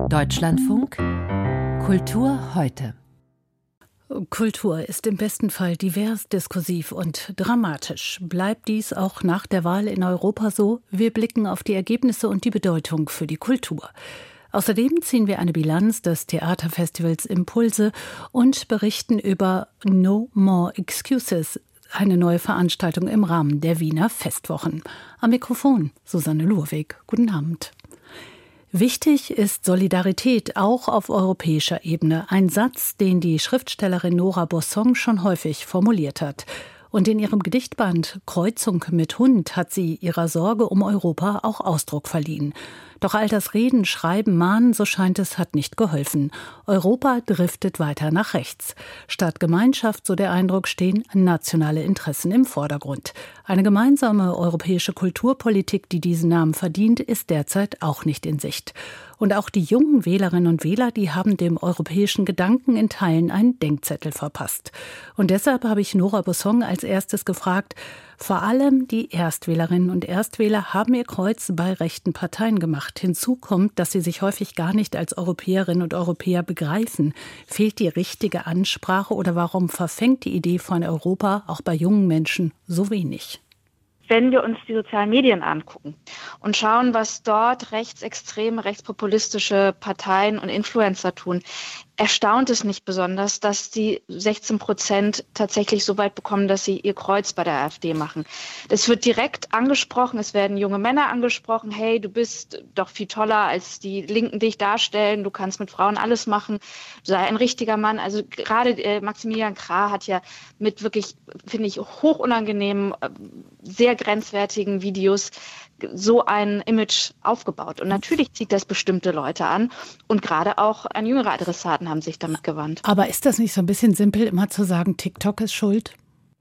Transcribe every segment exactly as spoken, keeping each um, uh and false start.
Deutschlandfunk Kultur heute. Kultur ist im besten Fall divers, diskursiv und dramatisch. Bleibt dies auch nach der Wahl in Europa so? Wir blicken auf die Ergebnisse und die Bedeutung für die Kultur. Außerdem ziehen wir eine Bilanz des Theaterfestivals Impulse und berichten über No More Excuses, eine neue Veranstaltung im Rahmen der Wiener Festwochen. Am Mikrofon Susanne Lurweg. Guten Abend. Wichtig ist Solidarität auch auf europäischer Ebene. Ein Satz, den die Schriftstellerin Nora Bossong schon häufig formuliert hat. Und in ihrem Gedichtband Kreuzung mit Hund hat sie ihrer Sorge um Europa auch Ausdruck verliehen. Doch all das Reden, Schreiben, Mahnen, so scheint es, hat nicht geholfen. Europa driftet weiter nach rechts. Statt Gemeinschaft, so der Eindruck, stehen nationale Interessen im Vordergrund. Eine gemeinsame europäische Kulturpolitik, die diesen Namen verdient, ist derzeit auch nicht in Sicht. Und auch die jungen Wählerinnen und Wähler, die haben dem europäischen Gedanken in Teilen einen Denkzettel verpasst. Und deshalb habe ich Nora Bossong als erstes gefragt, vor allem die Erstwählerinnen und Erstwähler haben ihr Kreuz bei rechten Parteien gemacht. Hinzu kommt, dass sie sich häufig gar nicht als Europäerinnen und Europäer begreifen. Fehlt die richtige Ansprache oder warum verfängt die Idee von Europa auch bei jungen Menschen so wenig? Wenn wir uns die sozialen Medien angucken und schauen, was dort rechtsextreme, rechtspopulistische Parteien und Influencer tun, erstaunt es nicht besonders, dass die sechzehn Prozent tatsächlich so weit bekommen, dass sie ihr Kreuz bei der AfD machen. Das wird direkt angesprochen, es werden junge Männer angesprochen, hey, du bist doch viel toller, als die Linken dich darstellen, du kannst mit Frauen alles machen, sei ein richtiger Mann. Also gerade äh, Maximilian Krah hat ja mit wirklich, finde ich, hochunangenehmen, äh, sehr grenzwertigen Videos so ein Image aufgebaut. Und natürlich zieht das bestimmte Leute an und gerade auch an jüngere Adressaten haben sich damit gewandt. Aber ist das nicht so ein bisschen simpel, immer zu sagen, TikTok ist schuld?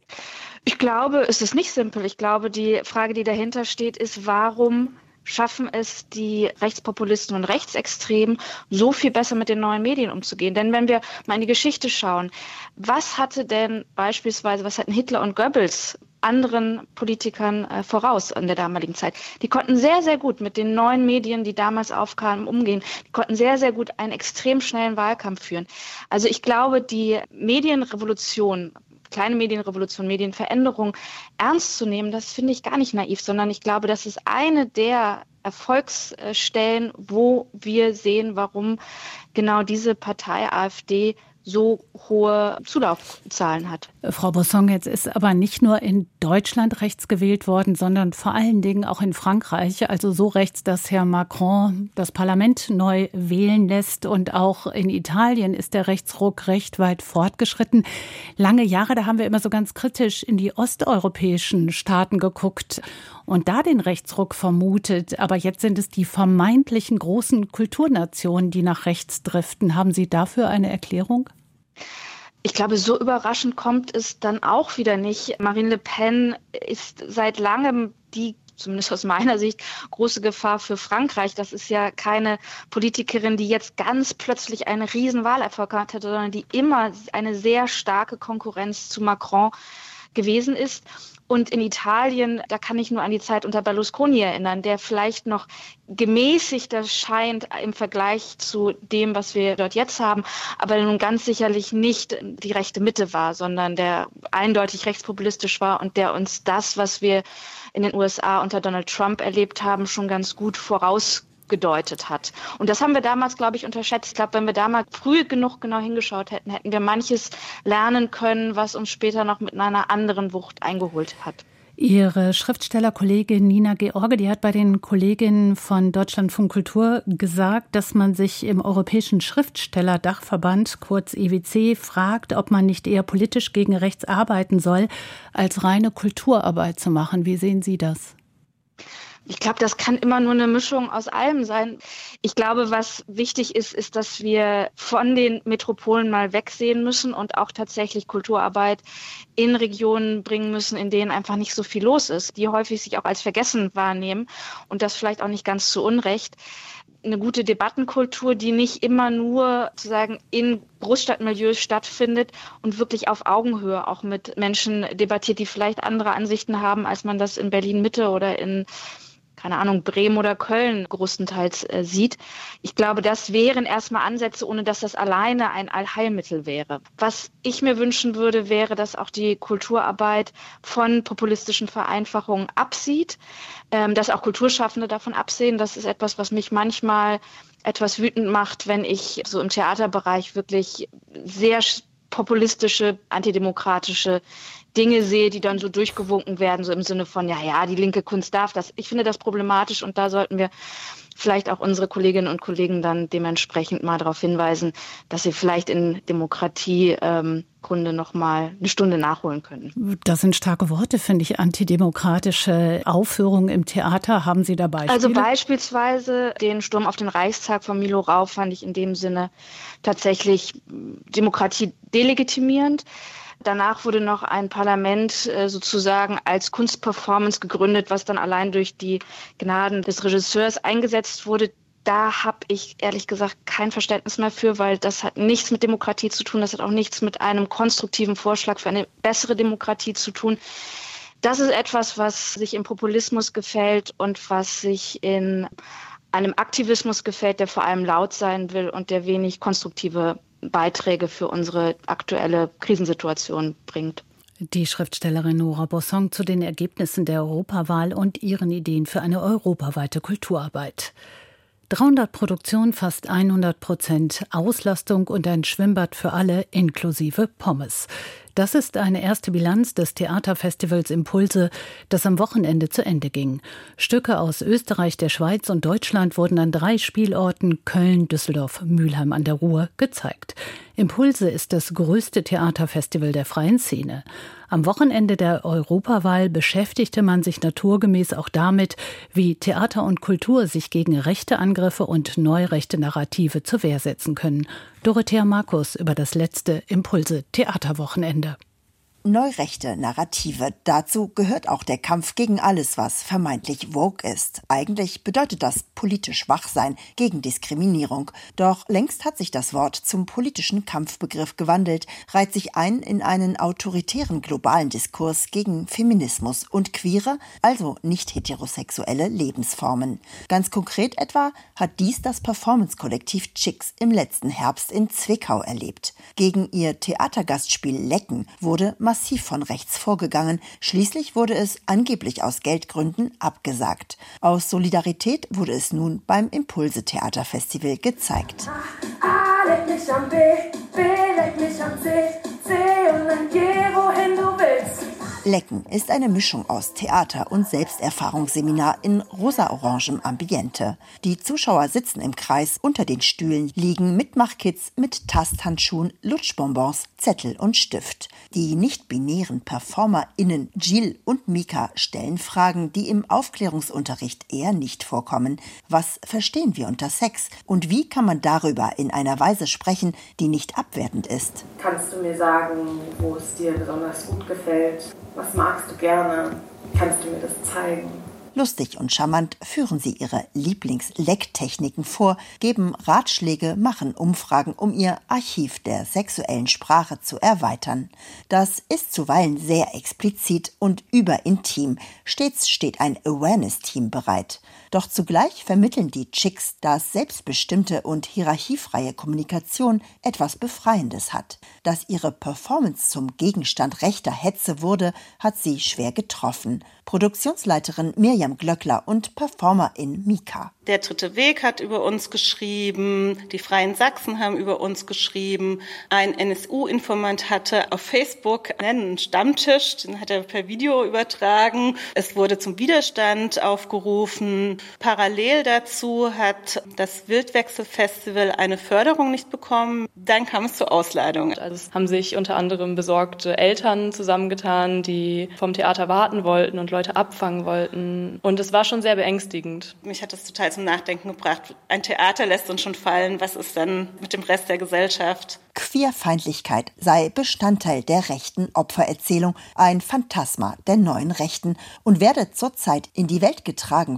Ich glaube, es ist nicht simpel. Ich glaube, die Frage, die dahinter steht, ist, warum schaffen es die Rechtspopulisten und Rechtsextremen, so viel besser mit den neuen Medien umzugehen. Denn wenn wir mal in die Geschichte schauen, was hatte denn beispielsweise, was hatten Hitler und Goebbels anderen Politikern äh, voraus in der damaligen Zeit? Die konnten sehr, sehr gut mit den neuen Medien, die damals aufkamen, umgehen. Die konnten sehr, sehr gut einen extrem schnellen Wahlkampf führen. Also ich glaube, die Medienrevolution, kleine Medienrevolution, Medienveränderung ernst zu nehmen, das finde ich gar nicht naiv, sondern ich glaube, das ist eine der Erfolgsstellen, wo wir sehen, warum genau diese Partei AfD so hohe Zulaufzahlen hat. Frau Bossong, jetzt ist aber nicht nur in Deutschland rechts gewählt worden, sondern vor allen Dingen auch in Frankreich. Also so rechts, dass Herr Macron das Parlament neu wählen lässt. Und auch in Italien ist der Rechtsruck recht weit fortgeschritten. Lange Jahre, da haben wir immer so ganz kritisch in die osteuropäischen Staaten geguckt und da den Rechtsruck vermutet. Aber jetzt sind es die vermeintlichen großen Kulturnationen, die nach rechts driften. Haben Sie dafür eine Erklärung? Ich glaube, so überraschend kommt es dann auch wieder nicht. Marine Le Pen ist seit langem die, zumindest aus meiner Sicht, große Gefahr für Frankreich. Das ist ja keine Politikerin, die jetzt ganz plötzlich einen riesen Wahlerfolg hatte, sondern die immer eine sehr starke Konkurrenz zu Macron gewesen ist. Und in Italien, da kann ich nur an die Zeit unter Berlusconi erinnern, der vielleicht noch gemäßigter scheint im Vergleich zu dem, was wir dort jetzt haben, aber nun ganz sicherlich nicht die rechte Mitte war, sondern der eindeutig rechtspopulistisch war und der uns das, was wir in den U S A unter Donald Trump erlebt haben, schon ganz gut voraus gedeutet hat. Und das haben wir damals, glaube ich, unterschätzt. Ich glaube, wenn wir damals früh genug genau hingeschaut hätten, hätten wir manches lernen können, was uns später noch mit einer anderen Wucht eingeholt hat. Ihre Schriftstellerkollegin Nina George, die hat bei den Kolleginnen von Deutschlandfunk Kultur gesagt, dass man sich im Europäischen Schriftstellerdachverband, kurz E W C, fragt, ob man nicht eher politisch gegen rechts arbeiten soll, als reine Kulturarbeit zu machen. Wie sehen Sie das? Ich glaube, das kann immer nur eine Mischung aus allem sein. Ich glaube, was wichtig ist, ist, dass wir von den Metropolen mal wegsehen müssen und auch tatsächlich Kulturarbeit in Regionen bringen müssen, in denen einfach nicht so viel los ist, die häufig sich auch als vergessen wahrnehmen und das vielleicht auch nicht ganz zu Unrecht. Eine gute Debattenkultur, die nicht immer nur sozusagen in Großstadtmilieus stattfindet und wirklich auf Augenhöhe auch mit Menschen debattiert, die vielleicht andere Ansichten haben, als man das in Berlin Mitte oder in keine Ahnung, Bremen oder Köln größtenteils äh, sieht. Ich glaube, das wären erstmal Ansätze, ohne dass das alleine ein Allheilmittel wäre. Was ich mir wünschen würde, wäre, dass auch die Kulturarbeit von populistischen Vereinfachungen absieht, ähm, dass auch Kulturschaffende davon absehen. Das ist etwas, was mich manchmal etwas wütend macht, wenn ich so im Theaterbereich wirklich sehr populistische, antidemokratische Dinge sehe, die dann so durchgewunken werden, so im Sinne von, ja, ja, die linke Kunst darf das. Ich finde das problematisch und da sollten wir vielleicht auch unsere Kolleginnen und Kollegen dann dementsprechend mal darauf hinweisen, dass sie vielleicht in Demokratiekunde ähm, noch mal eine Stunde nachholen können. Das sind starke Worte, finde ich. Antidemokratische Aufführungen im Theater. Haben Sie da Beispiele? Also beispielsweise den Sturm auf den Reichstag von Milo Rau fand ich in dem Sinne tatsächlich Demokratie delegitimierend. Danach wurde noch ein Parlament äh, sozusagen als Kunstperformance gegründet, was dann allein durch die Gnaden des Regisseurs eingesetzt wurde. Da habe ich ehrlich gesagt kein Verständnis mehr für, weil das hat nichts mit Demokratie zu tun. Das hat auch nichts mit einem konstruktiven Vorschlag für eine bessere Demokratie zu tun. Das ist etwas, was sich im Populismus gefällt und was sich in einem Aktivismus gefällt, der vor allem laut sein will und der wenig konstruktive Beiträge für unsere aktuelle Krisensituation bringt. Die Schriftstellerin Nora Bossong zu den Ergebnissen der Europawahl und ihren Ideen für eine europaweite Kulturarbeit. dreihundert Produktionen, fast hundert Prozent Auslastung und ein Schwimmbad für alle inklusive Pommes. Das ist eine erste Bilanz des Theaterfestivals Impulse, das am Wochenende zu Ende ging. Stücke aus Österreich, der Schweiz und Deutschland wurden an drei Spielorten Köln, Düsseldorf, Mülheim an der Ruhr gezeigt. Impulse ist das größte Theaterfestival der freien Szene. Am Wochenende der Europawahl beschäftigte man sich naturgemäß auch damit, wie Theater und Kultur sich gegen rechte Angriffe und neurechte Narrative zur Wehr setzen können. Dorothea Markus über das letzte Impulse-Theaterwochenende. Neurechte Narrative. Dazu gehört auch der Kampf gegen alles, was vermeintlich woke ist. Eigentlich bedeutet das politisch wach sein gegen Diskriminierung. Doch längst hat sich das Wort zum politischen Kampfbegriff gewandelt, reiht sich ein in einen autoritären globalen Diskurs gegen Feminismus und queere, also nicht heterosexuelle Lebensformen. Ganz konkret etwa hat dies das Performance-Kollektiv Chicks im letzten Herbst in Zwickau erlebt. Gegen ihr Theatergastspiel Lecken wurde massiv von rechts vorgegangen. Schließlich wurde es angeblich aus Geldgründen abgesagt. Aus Solidarität wurde es nun beim Impulse-Theaterfestival gezeigt. A, leg mich am B, B, leg mich am C, C und dann geh, wohin du willst. Lecken ist eine Mischung aus Theater- und Selbsterfahrungsseminar in rosa-orangem Ambiente. Die Zuschauer sitzen im Kreis, unter den Stühlen liegen Mitmachkits mit Tasthandschuhen, Lutschbonbons, Zettel und Stift. Die nicht-binären PerformerInnen Jill und Mika stellen Fragen, die im Aufklärungsunterricht eher nicht vorkommen. Was verstehen wir unter Sex? Und wie kann man darüber in einer Weise sprechen, die nicht abwertend ist? Kannst du mir sagen, wo es dir besonders gut gefällt? Was magst du gerne? Kannst du mir das zeigen? Lustig und charmant führen sie ihre Lieblings-Lecktechniken vor, geben Ratschläge, machen Umfragen, um ihr Archiv der sexuellen Sprache zu erweitern. Das ist zuweilen sehr explizit und überintim. Stets steht ein Awareness-Team bereit. Doch zugleich vermitteln die Chicks, dass selbstbestimmte und hierarchiefreie Kommunikation etwas Befreiendes hat. Dass ihre Performance zum Gegenstand rechter Hetze wurde, hat sie schwer getroffen. Produktionsleiterin Mirjam Glöckler und Performerin Mika. Der Dritte Weg hat über uns geschrieben, die Freien Sachsen haben über uns geschrieben, ein N S U-Informant hatte auf Facebook einen Stammtisch, den hat er per Video übertragen. Es wurde zum Widerstand aufgerufen. Parallel dazu hat das Wildwechselfestival eine Förderung nicht bekommen. Dann kam es zur Ausleidung. Also es haben sich unter anderem besorgte Eltern zusammengetan, die vom Theater warten wollten und Leute abfangen wollten. Und es war schon sehr beängstigend. Mich hat das total zum Nachdenken gebracht. Ein Theater lässt uns schon fallen. Was ist dann mit dem Rest der Gesellschaft? Queerfeindlichkeit sei Bestandteil der rechten Opfererzählung, ein Phantasma der neuen Rechten und werde zurzeit in die Welt getragen von immer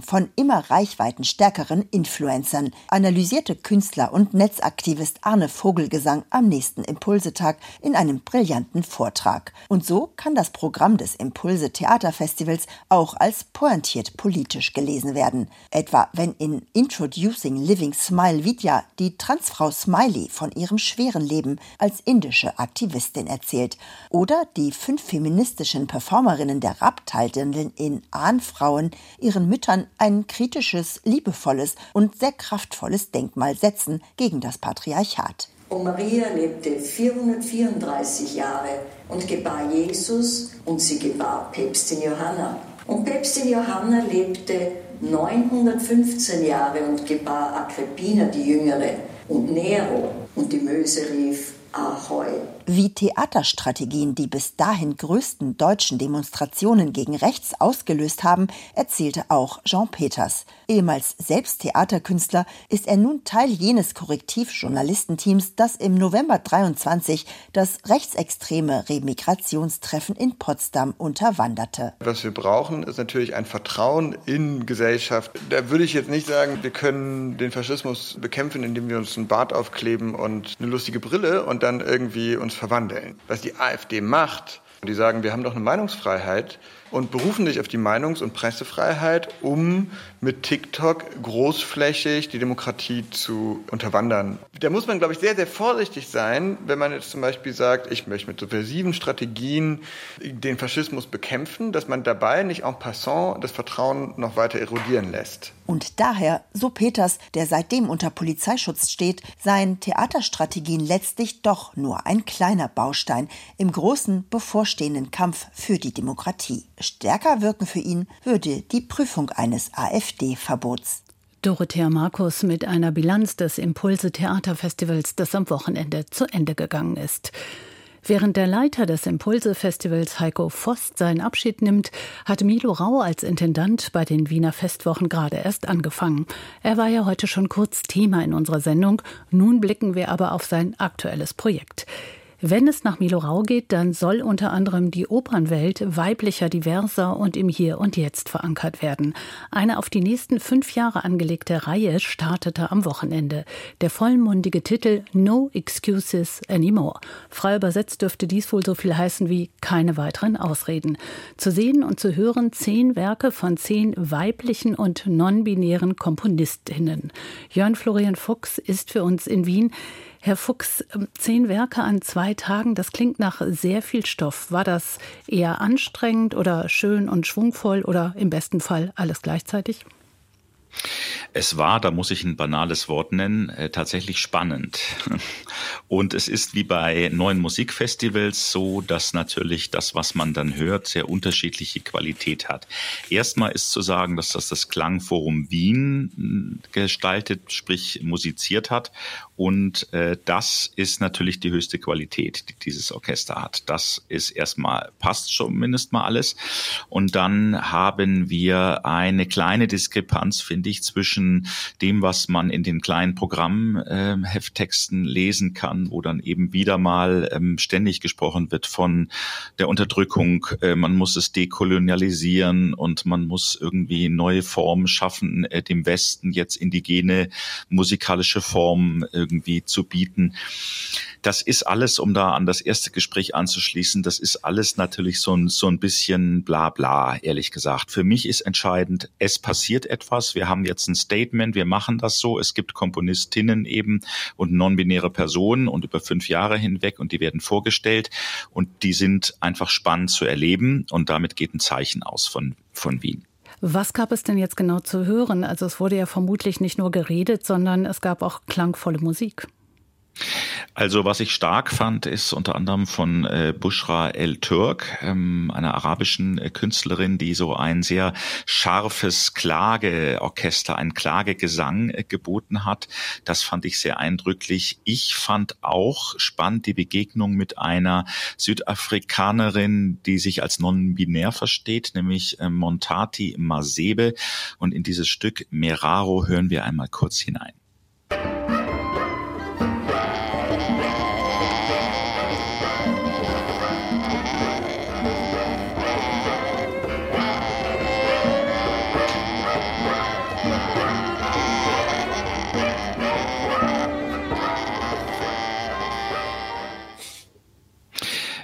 immer reichweitenstärkeren Influencern, analysierte Künstler und Netzaktivist Arne Vogelgesang am nächsten Impulse-Tag in einem brillanten Vortrag. Und so kann das Programm des Impulse-Theaterfestivals auch als pointiert politisch gelesen werden. Etwa wenn in Introducing Living Smile Vidya die Transfrau Smiley von ihrem schweren Leben als indische Aktivistin erzählt. Oder die fünf feministischen Performerinnen der Raptaldirndln in Ahnfrauen ihren Müttern ein kritisches, liebevolles und sehr kraftvolles Denkmal setzen gegen das Patriarchat. Und Maria lebte vierhundertvierunddreißig Jahre und gebar Jesus und sie gebar Päpstin Johanna. Und Päpstin Johanna lebte neunhundertfünfzehn Jahre und gebar Agrippina die Jüngere und Nero. Und die Möse rief Ahoi. Wie Theaterstrategien die bis dahin größten deutschen Demonstrationen gegen rechts ausgelöst haben, erzählte auch Jean Peters. Ehemals selbst Theaterkünstler ist er nun Teil jenes Korrektiv-Journalistenteams, das im November dreiundzwanzig das rechtsextreme Remigrationstreffen in Potsdam unterwanderte. Was wir brauchen, ist natürlich ein Vertrauen in Gesellschaft. Da würde ich jetzt nicht sagen, wir können den Faschismus bekämpfen, indem wir uns einen Bart aufkleben und eine lustige Brille und dann irgendwie uns verwandeln. Was die AfD macht, die sagen, wir haben doch eine Meinungsfreiheit und berufen sich auf die Meinungs- und Pressefreiheit, um mit TikTok großflächig die Demokratie zu unterwandern. Da muss man, glaube ich, sehr, sehr vorsichtig sein, wenn man jetzt zum Beispiel sagt, ich möchte mit subversiven Strategien den Faschismus bekämpfen, dass man dabei nicht en passant das Vertrauen noch weiter erodieren lässt. Und daher, so Peters, der seitdem unter Polizeischutz steht, seien Theaterstrategien letztlich doch nur ein kleiner Baustein im großen, bevorstehenden Kampf für die Demokratie. Stärker wirken für ihn würde die Prüfung eines AfD-Verbots. Dorothea Markus mit einer Bilanz des Impulse-Theaterfestivals, das am Wochenende zu Ende gegangen ist. Während der Leiter des Impulse-Festivals Heiko Vost seinen Abschied nimmt, hat Milo Rau als Intendant bei den Wiener Festwochen gerade erst angefangen. Er war ja heute schon kurz Thema in unserer Sendung. Nun blicken wir aber auf sein aktuelles Projekt. Wenn es nach Milo Rau geht, dann soll unter anderem die Opernwelt weiblicher, diverser und im Hier und Jetzt verankert werden. Eine auf die nächsten fünf Jahre angelegte Reihe startete am Wochenende. Der vollmundige Titel No Excuses Anymore. Frei übersetzt dürfte dies wohl so viel heißen wie keine weiteren Ausreden. Zu sehen und zu hören zehn Werke von zehn weiblichen und non-binären Komponistinnen. Jörn Florian Fuchs ist für uns in Wien. Herr Fuchs, zehn Werke an zwei Tagen, das klingt nach sehr viel Stoff. War das eher anstrengend oder schön und schwungvoll oder im besten Fall alles gleichzeitig? Es war, da muss ich ein banales Wort nennen, äh, tatsächlich spannend. Und es ist wie bei neuen Musikfestivals so, dass natürlich das, was man dann hört, sehr unterschiedliche Qualität hat. Erstmal ist zu sagen, dass das das Klangforum Wien gestaltet, sprich musiziert hat. Und äh, das ist natürlich die höchste Qualität, die dieses Orchester hat. Das ist erstmal, passt schon mindestens mal alles. Und dann haben wir eine kleine Diskrepanz, finde ich, zwischen dem, was man in den kleinen Programmhefttexten äh, lesen kann, wo dann eben wieder mal ähm, ständig gesprochen wird von der Unterdrückung. Äh, man muss es dekolonialisieren und man muss irgendwie neue Formen schaffen, äh, dem Westen jetzt indigene musikalische Formen irgendwie zu bieten. Das ist alles, um da an das erste Gespräch anzuschließen, das ist alles natürlich so ein, so ein bisschen bla bla, ehrlich gesagt. Für mich ist entscheidend, es passiert etwas. Wir haben jetzt ein Statement, wir machen das so. Es gibt Komponistinnen eben und non-binäre Personen und über fünf Jahre hinweg und die werden vorgestellt und die sind einfach spannend zu erleben und damit geht ein Zeichen aus von, von Wien. Was gab es denn jetzt genau zu hören? Also es wurde ja vermutlich nicht nur geredet, sondern es gab auch klangvolle Musik. Also was ich stark fand, ist unter anderem von äh, Bushra El Turk, ähm, einer arabischen äh, Künstlerin, die so ein sehr scharfes Klageorchester, ein Klagegesang äh, geboten hat. Das fand ich sehr eindrücklich. Ich fand auch spannend die Begegnung mit einer Südafrikanerin, die sich als non-binär versteht, nämlich äh, Montati Masebe. Und in dieses Stück Meraro hören wir einmal kurz hinein.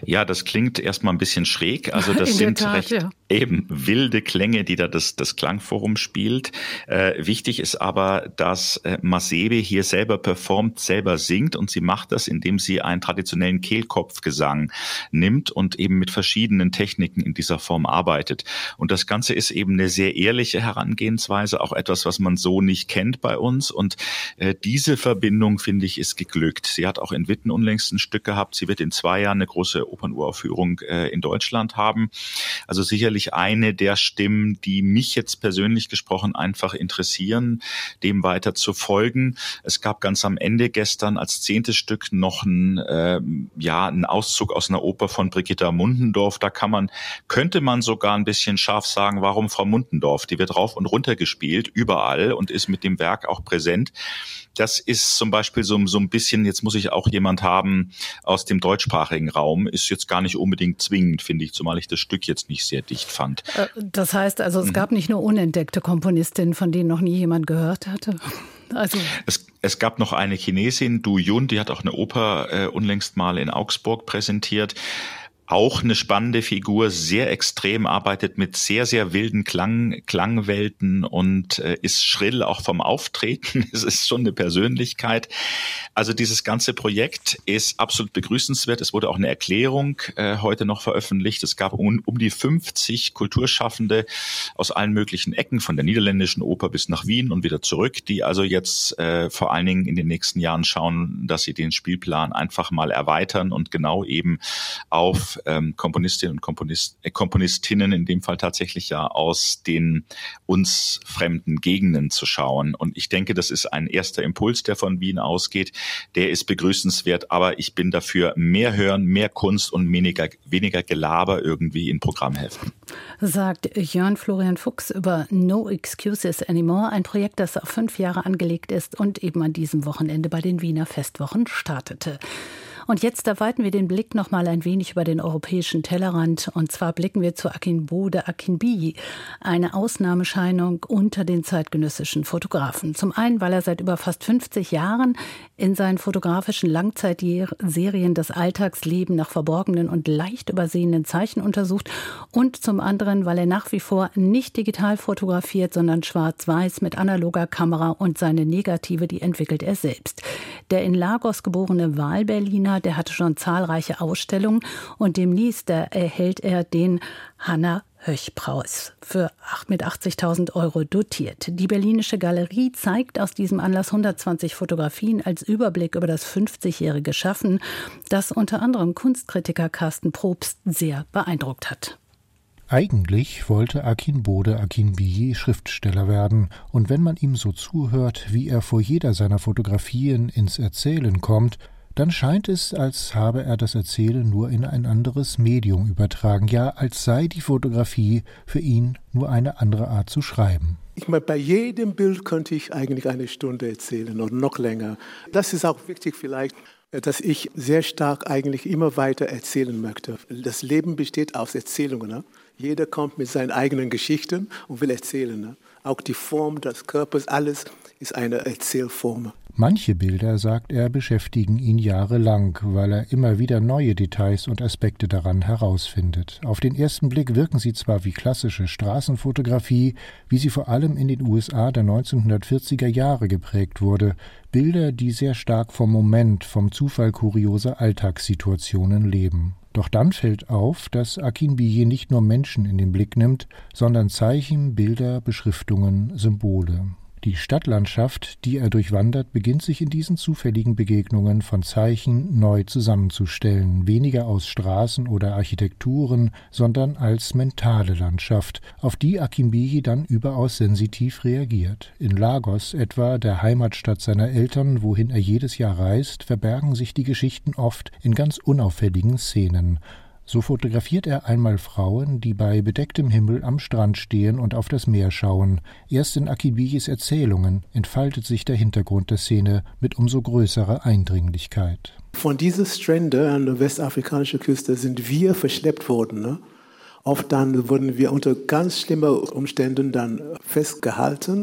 Ja, das klingt erstmal ein bisschen schräg. Also das In sind der Tat, recht ja. eben wilde Klänge, die da das, das Klangforum spielt. Äh, wichtig ist aber, dass äh, Masebe hier selber performt, selber singt, und sie macht das, indem sie einen traditionellen Kehlkopfgesang nimmt und eben mit verschiedenen Techniken in dieser Form arbeitet. Und das Ganze ist eben eine sehr ehrliche Herangehensweise, auch etwas, was man so nicht kennt bei uns. Und äh, diese Verbindung, finde ich, ist geglückt. Sie hat auch in Witten unlängst ein Stück gehabt. Sie wird in zwei Jahren eine große Opernuraufführung äh, in Deutschland haben. Also sicherlich eine der Stimmen, die mich jetzt persönlich gesprochen einfach interessieren, dem weiter zu folgen. Es gab ganz am Ende gestern als zehntes Stück noch ein, äh, ja, einen Auszug aus einer Oper von Brigitta Mundendorf. Da kann man, könnte man sogar ein bisschen scharf sagen, warum Frau Mundendorf? Die wird rauf und runter gespielt, überall, und ist mit dem Werk auch präsent. Das ist zum Beispiel so, so ein bisschen, jetzt muss ich auch jemand haben aus dem deutschsprachigen Raum, ist jetzt gar nicht unbedingt zwingend, finde ich, zumal ich das Stück jetzt nicht sehr dicht fand. Das heißt also, es gab nicht nur unentdeckte Komponistinnen, von denen noch nie jemand gehört hatte? Also es, es gab noch eine Chinesin, Du Yun, die hat auch eine Oper äh, unlängst mal in Augsburg präsentiert. Auch eine spannende Figur, sehr extrem, arbeitet mit sehr, sehr wilden Klang, Klangwelten und äh, ist schrill auch vom Auftreten. Es ist schon eine Persönlichkeit. Also dieses ganze Projekt ist absolut begrüßenswert. Es wurde auch eine Erklärung äh, heute noch veröffentlicht. Es gab um, um die fünfzig Kulturschaffende aus allen möglichen Ecken, von der niederländischen Oper bis nach Wien und wieder zurück, die also jetzt äh, vor allen Dingen in den nächsten Jahren schauen, dass sie den Spielplan einfach mal erweitern und genau eben auf Ähm, Komponistinnen und Komponist, äh, Komponistinnen, in dem Fall tatsächlich ja aus den uns fremden Gegenden zu schauen. Und ich denke, das ist ein erster Impuls, der von Wien ausgeht. Der ist begrüßenswert, aber ich bin dafür mehr Hören, mehr Kunst und weniger, weniger Gelaber irgendwie in Programmheften. Sagt Jörn Florian Fuchs über No Excuses Anymore, ein Projekt, das auf fünf Jahre angelegt ist und eben an diesem Wochenende bei den Wiener Festwochen startete. Und jetzt erweitern wir den Blick noch mal ein wenig über den europäischen Tellerrand. Und zwar blicken wir zu Akinbode Akinbiyi, eine Ausnahmescheinung unter den zeitgenössischen Fotografen. Zum einen, weil er seit über fast fünfzig Jahren in seinen fotografischen Langzeitserien das Alltagsleben nach verborgenen und leicht übersehenen Zeichen untersucht. Und zum anderen, weil er nach wie vor nicht digital fotografiert, sondern schwarz-weiß mit analoger Kamera, und seine Negative, die entwickelt er selbst. Der in Lagos geborene Wahlberliner, der hatte schon zahlreiche Ausstellungen, und demnächst erhält er den Hannah-Höch-Preis für mit achtzigtausend Euro dotiert. Die Berlinische Galerie zeigt aus diesem Anlass hundertzwanzig Fotografien als Überblick über das fünfzigjährige Schaffen, das unter anderem Kunstkritiker Carsten Probst sehr beeindruckt hat. Eigentlich wollte Akinbode Akinbiyi Schriftsteller werden, und wenn man ihm so zuhört, wie er vor jeder seiner Fotografien ins Erzählen kommt, dann scheint es, als habe er das Erzählen nur in ein anderes Medium übertragen, ja, als sei die Fotografie für ihn nur eine andere Art zu schreiben. Ich meine, bei jedem Bild könnte ich eigentlich eine Stunde erzählen oder noch länger. Das ist auch wichtig vielleicht, dass ich sehr stark eigentlich immer weiter erzählen möchte. Das Leben besteht aus Erzählungen. Ne? Jeder kommt mit seinen eigenen Geschichten und will erzählen. Ne? Auch die Form des Körpers, alles ist eine Erzählform. Manche Bilder, sagt er, beschäftigen ihn jahrelang, weil er immer wieder neue Details und Aspekte daran herausfindet. Auf den ersten Blick wirken sie zwar wie klassische Straßenfotografie, wie sie vor allem in den U S A der neunzehnhundertvierziger Jahre geprägt wurde. Bilder, die sehr stark vom Moment, vom Zufall kurioser Alltagssituationen leben. Doch dann fällt auf, dass Akinbiyi nicht nur Menschen in den Blick nimmt, sondern Zeichen, Bilder, Beschriftungen, Symbole. Die Stadtlandschaft, die er durchwandert, beginnt sich in diesen zufälligen Begegnungen von Zeichen neu zusammenzustellen, weniger aus Straßen oder Architekturen, sondern als mentale Landschaft, auf die Akinbiyi dann überaus sensitiv reagiert. In Lagos etwa, der Heimatstadt seiner Eltern, wohin er jedes Jahr reist, verbergen sich die Geschichten oft in ganz unauffälligen Szenen. So fotografiert er einmal Frauen, die bei bedecktem Himmel am Strand stehen und auf das Meer schauen. Erst in Akinbiyis Erzählungen entfaltet sich der Hintergrund der Szene mit umso größerer Eindringlichkeit. Von diesen Stränden an der westafrikanischen Küste sind wir verschleppt worden. Ne? Oft dann wurden wir unter ganz schlimmen Umständen dann festgehalten.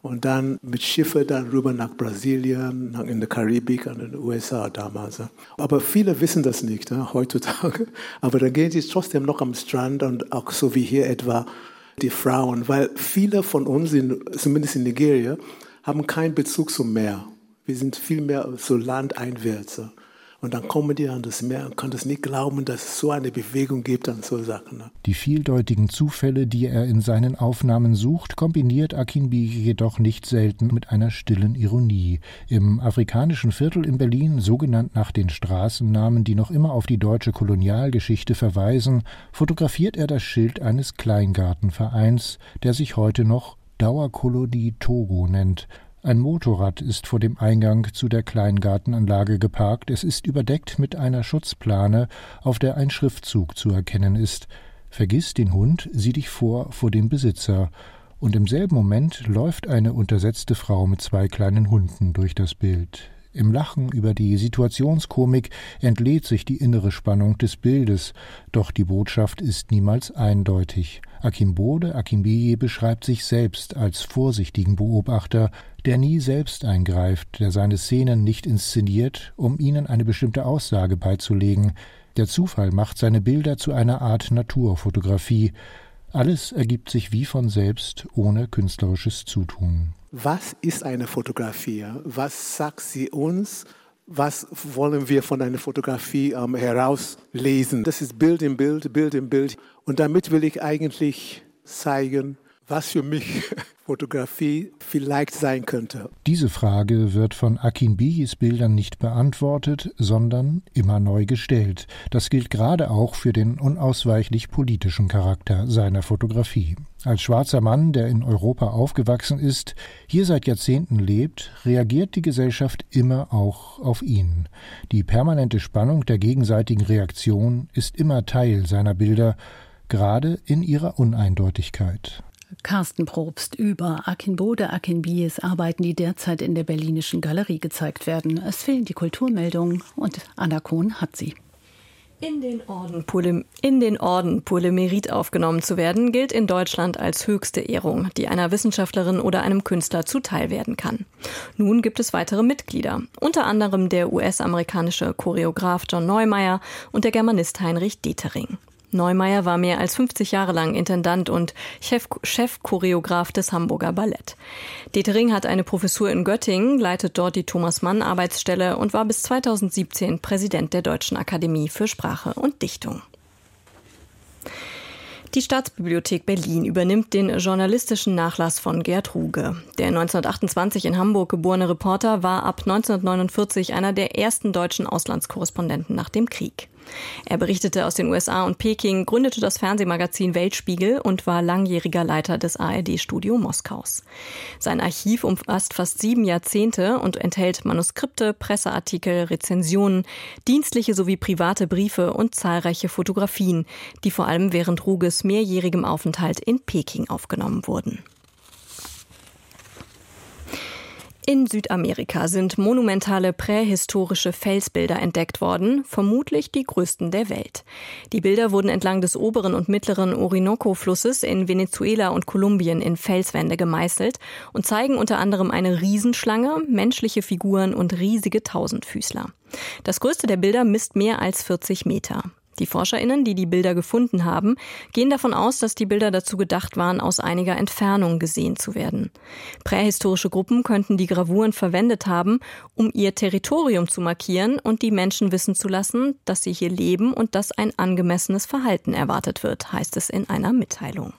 Und dann mit Schiffe dann rüber nach Brasilien, in der Karibik, in den U S A damals. Aber viele wissen das nicht ja, heutzutage. Aber dann gehen sie trotzdem noch am Strand und auch so wie hier etwa die Frauen. Weil viele von uns, in, zumindest in Nigeria, haben keinen Bezug zum Meer. Wir sind viel mehr so landeinwärts. Und dann kommen die an das Meer und können das nicht glauben, dass es so eine Bewegung gibt an so Sachen. Die vieldeutigen Zufälle, die er in seinen Aufnahmen sucht, kombiniert Akinbiyi jedoch nicht selten mit einer stillen Ironie. Im afrikanischen Viertel in Berlin, so genannt nach den Straßennamen, die noch immer auf die deutsche Kolonialgeschichte verweisen, fotografiert er das Schild eines Kleingartenvereins, der sich heute noch Dauerkolonie Togo nennt. Ein Motorrad ist vor dem Eingang zu der Kleingartenanlage geparkt. Es ist überdeckt mit einer Schutzplane, auf der ein Schriftzug zu erkennen ist. Vergiss den Hund, sieh dich vor vor dem Besitzer. Und im selben Moment läuft eine untersetzte Frau mit zwei kleinen Hunden durch das Bild. Im Lachen über die Situationskomik entlädt sich die innere Spannung des Bildes, doch die Botschaft ist niemals eindeutig. Akinbode Akinbiyi beschreibt sich selbst als vorsichtigen Beobachter, der nie selbst eingreift, der seine Szenen nicht inszeniert, um ihnen eine bestimmte Aussage beizulegen. Der Zufall macht seine Bilder zu einer Art Naturfotografie. Alles ergibt sich wie von selbst, ohne künstlerisches Zutun. Was ist eine Fotografie? Was sagt sie uns? Was wollen wir von einer Fotografie ähm, herauslesen? Das ist Bild im Bild, Bild im Bild. Und damit will ich eigentlich zeigen, was für mich Fotografie vielleicht sein könnte. Diese Frage wird von Akinbiyis Bildern nicht beantwortet, sondern immer neu gestellt. Das gilt gerade auch für den unausweichlich politischen Charakter seiner Fotografie. Als schwarzer Mann, der in Europa aufgewachsen ist, hier seit Jahrzehnten lebt, reagiert die Gesellschaft immer auch auf ihn. Die permanente Spannung der gegenseitigen Reaktion ist immer Teil seiner Bilder, gerade in ihrer Uneindeutigkeit. Carsten Probst über Akinbode Akinbiyis Arbeiten, die derzeit in der Berlinischen Galerie gezeigt werden. Es fehlen die Kulturmeldungen und Anna Kohn hat sie. In den Orden Pole, in den Orden pour le Mérite aufgenommen zu werden, gilt in Deutschland als höchste Ehrung, die einer Wissenschaftlerin oder einem Künstler zuteil werden kann. Nun gibt es weitere Mitglieder, unter anderem der U S-amerikanische Choreograf John Neumeier und der Germanist Heinrich Detering. Neumeier war mehr als fünfzig Jahre lang Intendant und Chef, Chefchoreograf des Hamburger Ballett. Detering hat eine Professur in Göttingen, leitet dort die Thomas-Mann-Arbeitsstelle und war bis zweitausendsiebzehn Präsident der Deutschen Akademie für Sprache und Dichtung. Die Staatsbibliothek Berlin übernimmt den journalistischen Nachlass von Gerd Ruge. Der neunzehnhundertachtundzwanzig in Hamburg geborene Reporter war ab neunzehnhundertneunundvierzig einer der ersten deutschen Auslandskorrespondenten nach dem Krieg. Er berichtete aus den U S A und Peking, gründete das Fernsehmagazin Weltspiegel und war langjähriger Leiter des A R D-Studio Moskaus. Sein Archiv umfasst fast sieben Jahrzehnte und enthält Manuskripte, Presseartikel, Rezensionen, dienstliche sowie private Briefe und zahlreiche Fotografien, die vor allem während Ruges mehrjährigem Aufenthalt in Peking aufgenommen wurden. In Südamerika sind monumentale prähistorische Felsbilder entdeckt worden, vermutlich die größten der Welt. Die Bilder wurden entlang des oberen und mittleren Orinoco-Flusses in Venezuela und Kolumbien in Felswände gemeißelt und zeigen unter anderem eine Riesenschlange, menschliche Figuren und riesige Tausendfüßler. Das größte der Bilder misst mehr als vierzig Meter. Die ForscherInnen, die die Bilder gefunden haben, gehen davon aus, dass die Bilder dazu gedacht waren, aus einiger Entfernung gesehen zu werden. Prähistorische Gruppen könnten die Gravuren verwendet haben, um ihr Territorium zu markieren und die Menschen wissen zu lassen, dass sie hier leben und dass ein angemessenes Verhalten erwartet wird, heißt es in einer Mitteilung.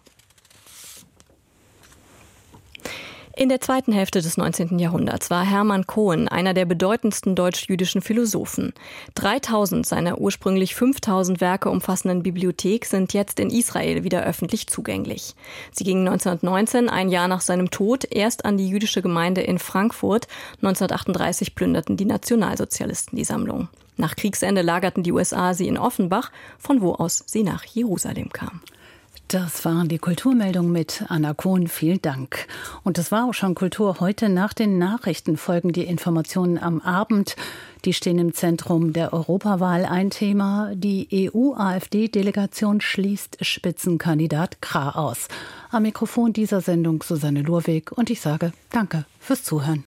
In der zweiten Hälfte des neunzehnten Jahrhunderts war Hermann Cohen einer der bedeutendsten deutsch-jüdischen Philosophen. dreitausend seiner ursprünglich fünftausend Werke umfassenden Bibliothek sind jetzt in Israel wieder öffentlich zugänglich. Sie gingen neunzehnhundertneunzehn, ein Jahr nach seinem Tod, erst an die jüdische Gemeinde in Frankfurt. neunzehnhundertachtunddreißig plünderten die Nationalsozialisten die Sammlung. Nach Kriegsende lagerten die U S A sie in Offenbach, von wo aus sie nach Jerusalem kam. Das waren die Kulturmeldungen mit Anna Kohn. Vielen Dank. Und das war auch schon Kultur heute. Nach den Nachrichten folgen die Informationen am Abend. Die stehen im Zentrum der Europawahl. Ein Thema: Die E U-A f D-Delegation schließt Spitzenkandidat Krah aus. Am Mikrofon dieser Sendung Susanne Lurweg und ich sage Danke fürs Zuhören.